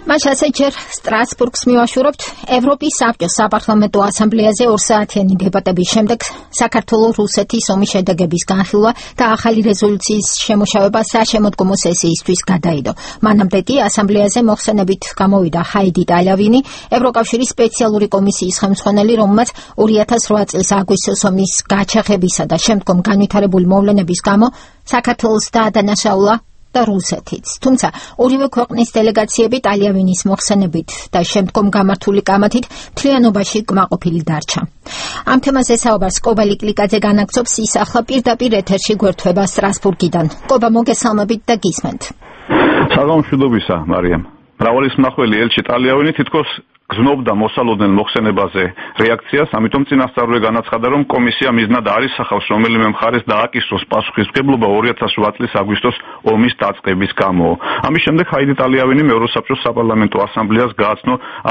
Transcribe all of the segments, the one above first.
Მას ასე ჯერ სტრასბურგს მივაშურებთ ევროპის საბჭოს საპარლამენტო ასამბლეაზე 2 საათიანი დებატების შემდეგ საქართველო-რუსეთის ომის შედეგების განხილვა და ახალი რეზოლუციის შემუშავება საშემოდგომო სესიისთვის გადაიდო. მანამდე კი ასამბლეაზე მოხსენებით გამოვიდა ჰაიდი ტალავინი, ევროკავშირის სპეციალური კომისიის ხელმძღვანელი, რომელმაც 2008 წლის აგვისტოს ომის გაჩაღებისა და შემდგომ განვითარებული მოვლენების გამო საქართველოს დაადანაშაულა და რუსეთიც. თუმცა ორივე ქვეყნის დელეგაციები ტალავინის მოხსენებით და შემდგომ გამართული კამათით მთლიანობაში კმაყოფილი დარჩა. ამ თემაზე საუბარს კობა ლიკლიკაძე განაგრძობს, ის ახლა პირდაპირ ეთერში გვერდება სტრასბურგიდან. კობა, მოგესალმებით და გისმენთ. საღამოშიდობისა, მარიამ. მრავალი მსმახველი ელჩი ტალავინი თითქოს გზნობდა მოსალოდნელ მოხსენებაზე რეაქციას, ამიტომ წინასწარვე განაცხადა, რომ კომისია მიზნად არ ისახავს რომელიმე მხარეს დააკისროს პასუხისმგებლობა 2008 წლის აგვისტოს ომის დაწყების გამო. ამის შემდეგ ჰაიდი ტალავინი ევროსაბჭოს საპარლამენტო ასამბლეას გააცნო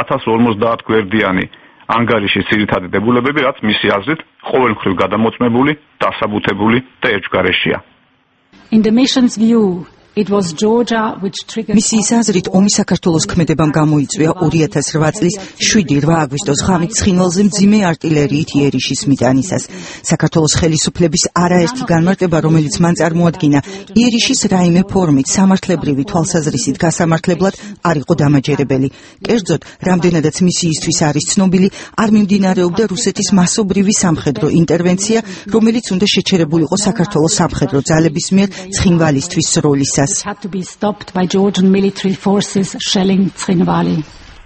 1050 გვერდიანი ანგარიშის ძირითადი დებულებები, რაც მისი აზრით ყოველმხრივ გადამოწმებული, დასაბუთებული და ერთგვარეშია. In the mission's view, it was Georgia which triggered მისიის აზრით ომი საქართველოს ქმედებამ გამოიწვია 2008 წლის 7-8 აგვისტოს ღამით ცხინვალზე მძიმე არტილერიით იერიშის მიტანისას. საქართველოს ხელისუფლების არაერთი განმარტება, რომელიც მან წარმოადგინა, იერიშის რაიმე ფორმით სამართლებრივი თვალსაზრისით გასამართლებლად არ იყო დამაჯერებელი. კერძოდ, რამდენადაც მისიისთვის არის ცნობილი, არ მიმდინარეობდა რუსეთის მასობრივი სამხედრო ინტერვენცია, რომელიც უნდა შეჩერებულიყო საქართველოს სამხედრო ძალების მიერ ცხინვალისთვის სროლისას. had to be stopped by Georgian military forces shelling Ცხინვალი.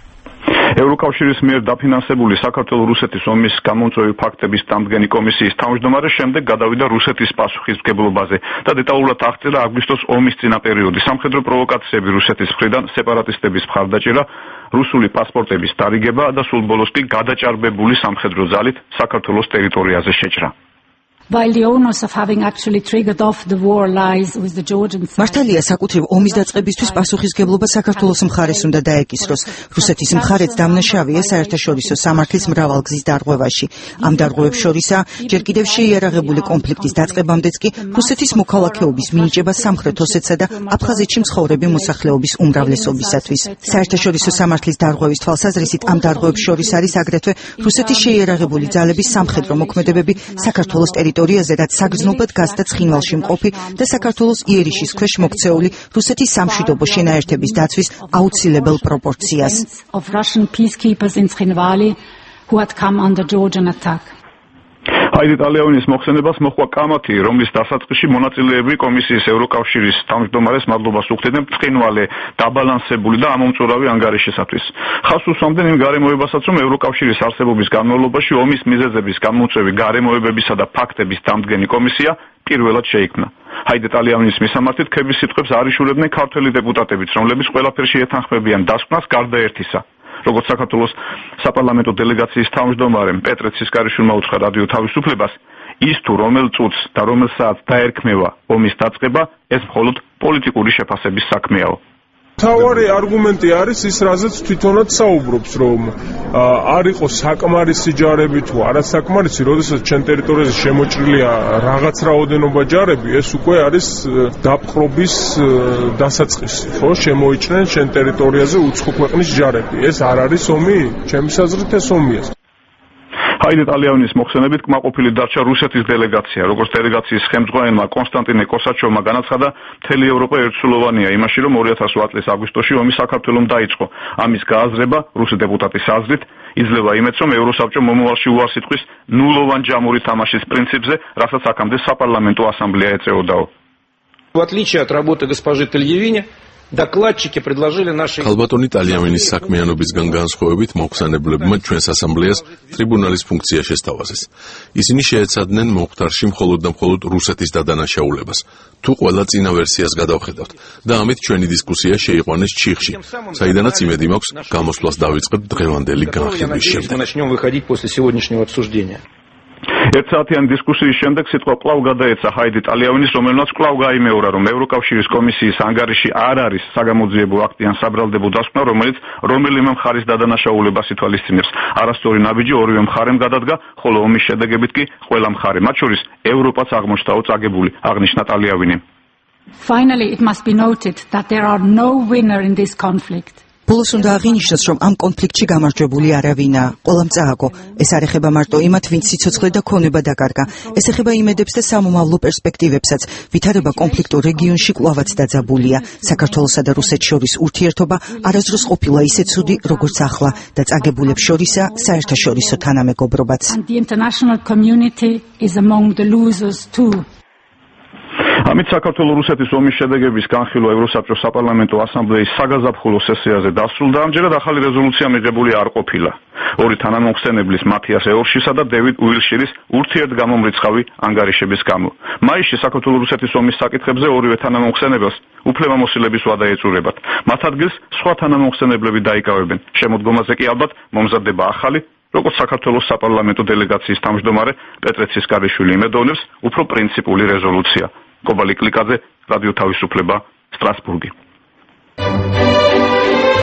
ევროკავშირის მიერ დაფინანსებული საქართველო-რუსეთის ომის გამომწვევი ფაქტების დამდგენი კომისიის თავმჯდომარე შემდეგ გადავიდა რუსეთის პასუხისმგებლობაზე და დეტალურად აღწერა აგვისტოს ომის წინა პერიოდი, სამხედრო პროვოკაციები რუსეთის მხრიდან, სეპარატისტების მხარდაჭერა, რუსული პასპორტების დარიგება და სულ ბოლოს კი გადაჭარბებული სამხედრო ძალით საქართველოს ტერიტორიაზე შეჭრა. While the onus of having actually triggered off the war lies with the Georgian side. მართალია, საკუთრივ ომის დაწყებისთვის პასუხისმგებლობა საქართველოს მხარეს უნდა დაეკისროს. რუსეთის მხარეც დამნაშავეა საერთაშორისო სამართლის მრავალგზის დარღვევაში. ამ დარღვევებს შორისაა ჯერ კიდევ შეიარაღებული კონფლიქტის დაწყებამდეც კი რუსეთის მოქალაქეობის მინიჭება სამხრეთ ოსეთსა და აფხაზეთში მცხოვრები მოსახლეობის უმრავლესობისათვის. საერთაშორისო სამართლის დარღვევის თვალსაზრისით ამ დარღვევებს შორის არის აგრეთვე რუსეთის შეიარაღებული ძალების სამხედრო მოქმედებები საქართველოს ტერიტორიაზე, რაც საგრძნობად გასდა ცხინვალში მყოფი და საქართველოს იერიშის ქვეშ მოქცეული რუსეთის სამშვიდობო შენაერთების დაცვის აუცილებელ პროპორციას. Of Russian peacekeepers in Ცხინვალი who had come under Georgian attack. ჰაიდი ტალავინის მოხსენებას მოჰყვა კამათი, რომლის დასაწყისში მონაწილეები კომისიის ევროკავშირის თავმჯდომარეს მადლობას უხდიდნენ ცხინვალე, დაბალანსებული და ამომწურავი ანგარიშისათვის. ხაზს უსვამდნენ იმ გარემოებასაც, რომ ევროკავშირის არსებობის განმავლობაში ომის მიზეზების გამომწვევი გარემოებებისა და ფაქტების დამდგენი კომისია პირველად შეიქმნა. ჰაიდი ტალავინის მისამართით ქების სიტყვებს არ იშურებდნენ ქართველი დეპუტატებიც, რომლებიც ყველაფერში ეთანხმებიან დასკვნას გარდა ერთისა. როგორც საქართველოს საპარლამენტო დელეგაციის თავმჯდომარემ პეტრე ცისკარიშვილმა უთხრა რადიო თავისუფლებას, ის თუ რომელ წუთს და რომელ საათს დაერქმევა ომის დაწყება, ეს მხოლოდ პოლიტიკური შეფასების საქმეაო. თავარი არგუმენტი არის ის, რაზეც თვითონაც საუბრობს, რომ არ იყოს საკმარისი ჯარები თუ არასაკმარისი, როდესაც ჩვენ ტერიტორიაზე შემოჭრილია რაღაც რაოდენობა ჯარები, ეს უკვე არის დაპყრობის დასაწყისი, ხო, შემოიჭრნენ ჩვენ ტერიტორიაზე უცხო ქვეყნის ჯარები. ეს არ არის ომი? ჩემის აზრით ეს ომია. ჰაიდი ტალავინის მოხსენებით კმაყოფილი დარჩა რუსეთის დელეგაცია. როგორც დელეგაციის ხელმძღვანელმა კონსტანტინე კოსაჩოვმა განაცხადა, მთელი ევროპა ერთსულოვანია იმაში, რომ 2008 წლის აგვისტოში ომი საქართველომ დაიწყო. ამის გააზრება რუსი დეპუტატის აზრით იძლევა იმედს, რომ ევროსაბჭო მომავალში უარს იტყვის ნულოვან ჯამური თამაშის პრინციპზე, რასაც აქამდე საპარლამენტო ასამბლეა ეწეოდაო. В отличие от работы госпожи Тальявини, докладчики предложили нашей Ალბატონი ტალავინის საქმიანობისგან განსხვავებით მოხსენებლებმა ჩვენს ასამბლეას ტრიბუნალის ფუნქცია შესთავაზეს. ისინი შეეცადნენ მომხდარში მხოლოდ და მხოლოდ რუსეთის დადანაშაულებას. თუ ყველა წინა ვერსიას გადავხედავთ და ამით ჩვენი დისკუსია შეიყვანეს ჩიხში, საიდანაც იმედი მაქვს გამოსვლას დავიწყებთ დღევანდელი განხილვის შემდეგ. ერთსაათიანი დისკუსიის შემდეგ სიტყვა კვლავ გადაეცა ჰაიდი ტალავინის, რომელმაც კვლავ გაიმეორა, რომ ევროკავშირის კომისიის ანგარიში არ არის საგამოძიებო აქტი ან საბრალდებო დასკვნა, რომელიც რომელიმე მხარის დადანაშაულებას ითვალისწინებს. არასწორი ნაბიჯი ორივე მხარემ გადადგა, ხოლო ომის შედეგებით კი ყველა მხარე, მათ შორის ევროპაც აღმოჩნდაო წაგებული, აღნიშნა ტალავინი. Finally, it must be noted that there are no winner in this conflict. ბოლოს უნდა აღინიშნოს, რომ ამ კონფლიქტში გამარჯვებული არავინა. ყველამ წააგო. ეს არ ეხება მარტო იმათ, ვინც სიცოცხლე და ქონება დაკარგა. ეს ეხება იმედებს და სამომავლო პერსპექტივებსაც. ვითარება კონფლიქტურ რეგიონში კვლავაც დაძაბულია. საქართველოსა და რუსეთს შორის ურთიერთობა არასდროს ყოფილა ისე ცუდი, როგორც ახლა და წაგებულებს შორისა საერთაშორისო თანამეგობრობაც. And the international community is among the losers too. ამით საქართველო-რუსეთის ომის შედეგების განხილვა ევროსაბჭოს საპარლამენტო ასამბლეის საგაზაფხულო სესიაზე დასრულდა. ამჯერად ახალი რეზოლუცია მიღებული არ ყოფილა. ორი თანამომხსენებლის მათიას ეორშისა და დევიდ უილშირის ურთიერთგამომრიცხავი ანგარიშების გამო. მაისში საქართველო-რუსეთის ომის საკითხებზე ორივე თანამომხსენებელს უფლებამოსილების ვადა ეწურებათ. მათ ადგილს სხვა თანამომხსენებლები დაიკავებენ. შემოდგომაზე კი ალბათ მომზადდება ახალი, როგორც საქართველოს საპარლამენტო დელეგაციის თავმჯდომარე პეტრე ცისკარიშვილი იმედოვნებს, უფრო პრინციპული რეზოლუცია. კობალი კლიკაძე, რადიო თავისუფლება, სტრასბურგი.